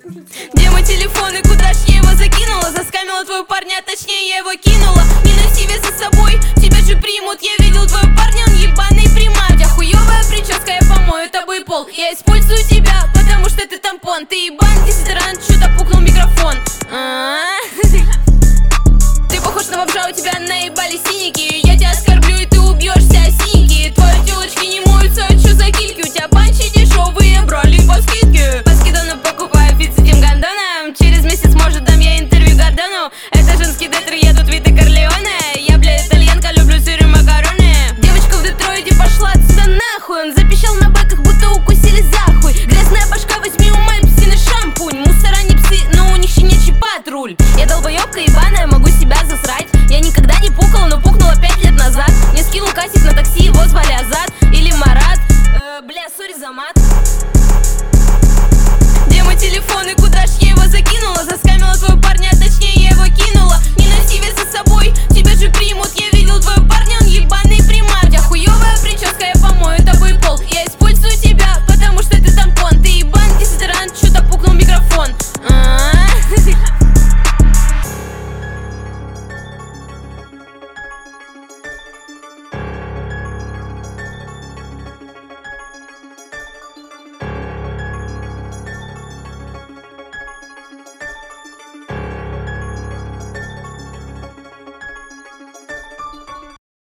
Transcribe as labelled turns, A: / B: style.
A: Где мой телефон и куда ж я его закинула? Заскамила твоего парня, а точнее я его кинула. Не носи вес за собой, тебя же примут. Я видел твоего парня,